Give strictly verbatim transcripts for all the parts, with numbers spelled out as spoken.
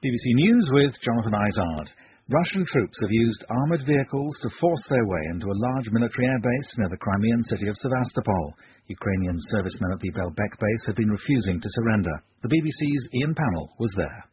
B B C News with Jonathan Izard. Russian troops have used armoured vehicles to force their way into a large military airbase near the Crimean city of Sevastopol. Ukrainian servicemen at the Belbek base have been refusing to surrender. The B B C's Ian Pannell was there.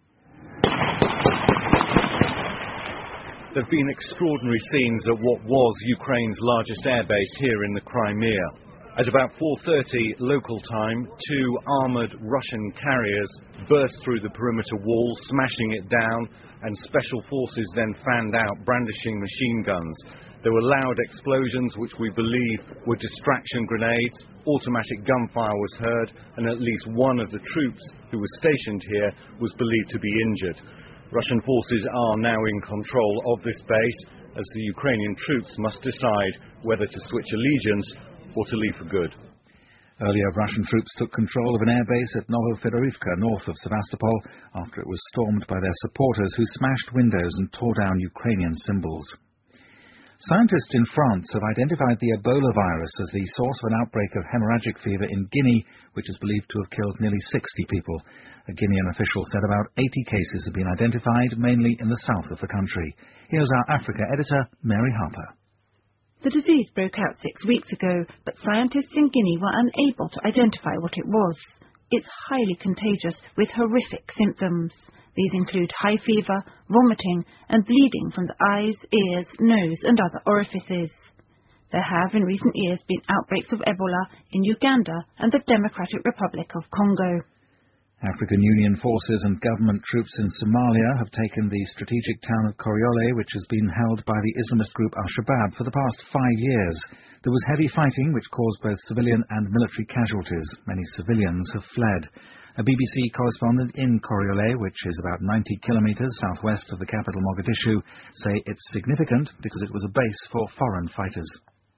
There have been extraordinary scenes at what was Ukraine's largest airbase here in the Crimea. At about four thirty local time, two armoured Russian carriers burst through the perimeter wall, smashing it down, and special forces then fanned out, brandishing machine guns. There were loud explosions, which we believe were distraction grenades. Automatic gunfire was heard, and at least one of the troops who was stationed here was believed to be injured. Russian forces are now in control of this base, as the Ukrainian troops must decide whether to switch allegiance or to leave for good. Earlier, Russian troops took control of an airbase at Novofedorivka, north of Sevastopol, after it was stormed by their supporters who smashed windows and tore down Ukrainian symbols. Scientists in France have identified the Ebola virus as the source of an outbreak of hemorrhagic fever in Guinea, which is believed to have killed nearly sixty people. A Guinean official said about eighty cases have been identified, mainly in the south of the country. Here's our Africa editor, Mary Harper. The disease broke out six weeks ago, but scientists in Guinea were unable to identify what it was. It's highly contagious, with horrific symptoms. These include high fever, vomiting, and bleeding from the eyes, ears, nose, and other orifices. There have in recent years been outbreaks of Ebola in Uganda and the Democratic Republic of Congo. African Union forces and government troops in Somalia have taken the strategic town of Koryole, which has been held by the Islamist group Al-Shabaab for the past five years. There was heavy fighting, which caused both civilian and military casualties. Many civilians have fled. A B B C correspondent in Koryole, which is about ninety kilometres southwest of the capital Mogadishu, say it's significant because it was a base for foreign fighters.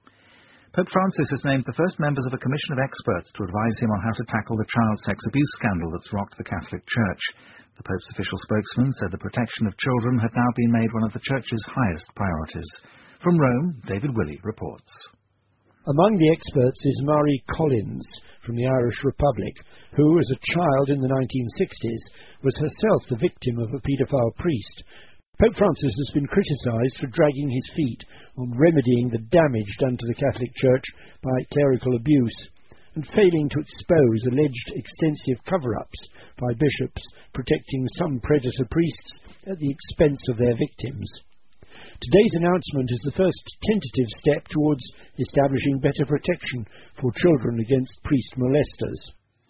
Pope Francis has named the first members of a commission of experts to advise him on how to tackle the child sex abuse scandal that's rocked the Catholic Church. The Pope's official spokesman said the protection of children had now been made one of the Church's highest priorities. From Rome, David Willey reports. Among the experts is Marie Collins from the Irish Republic, who, as a child in the nineteen sixties, was herself the victim of a paedophile priest. Pope Francis has been criticised for dragging his feet on remedying the damage done to the Catholic Church by clerical abuse and failing to expose alleged extensive cover-ups by bishops protecting some predator priests at the expense of their victims. Today's announcement is the first tentative step towards establishing better protection for children against priest molesters.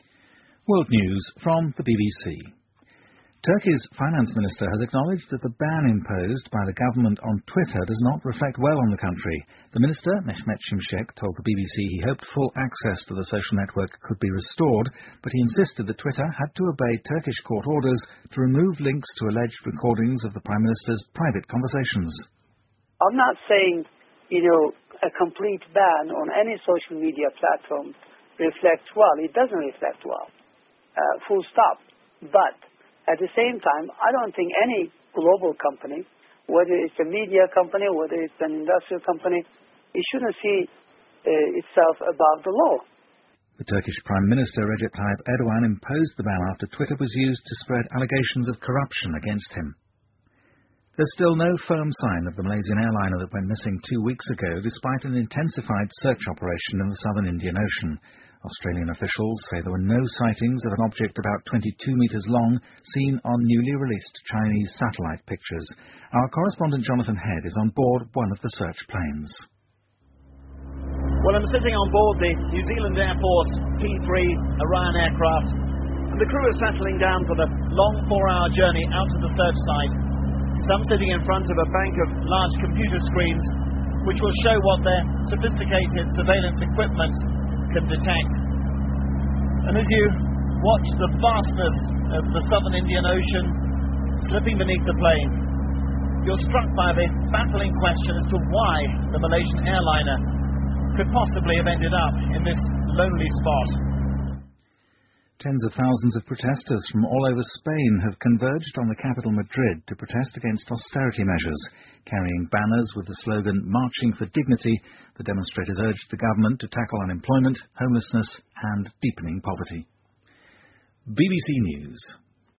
World News from the B B C. Turkey's finance minister has acknowledged that the ban imposed by the government on Twitter does not reflect well on the country. The minister, Mehmet Şimşek, told the B B C he hoped full access to the social network could be restored, but he insisted that Twitter had to obey Turkish court orders to remove links to alleged recordings of the Prime Minister's private conversations. I'm not saying, you know, a complete ban on any social media platform reflects well. It doesn't reflect well. Uh, full stop. But at the same time, I don't think any global company, whether it's a media company, whether it's an industrial company, it shouldn't see uh, itself above the law. The Turkish Prime Minister Recep Tayyip Erdogan imposed the ban after Twitter was used to spread allegations of corruption against him. There's still no firm sign of the Malaysian airliner that went missing two weeks ago, despite an intensified search operation in the southern Indian Ocean. Australian officials say there were no sightings of an object about twenty-two metres long seen on newly released Chinese satellite pictures. Our correspondent Jonathan Head is on board one of the search planes. Well, I'm sitting on board the New Zealand Air Force P three Orion aircraft, and the crew are settling down for the long four-hour journey out to the search site. Some sitting in front of a bank of large computer screens, which will show what their sophisticated surveillance equipment can detect. And as you watch the vastness of the southern Indian Ocean slipping beneath the plane, you're struck by the baffling question as to why the Malaysian airliner could possibly have ended up in this lonely spot. Tens of thousands of protesters from all over Spain have converged on the capital Madrid to protest against austerity measures. Carrying banners with the slogan "Marching for Dignity," the demonstrators urged the government to tackle unemployment, homelessness and deepening poverty. B B C News.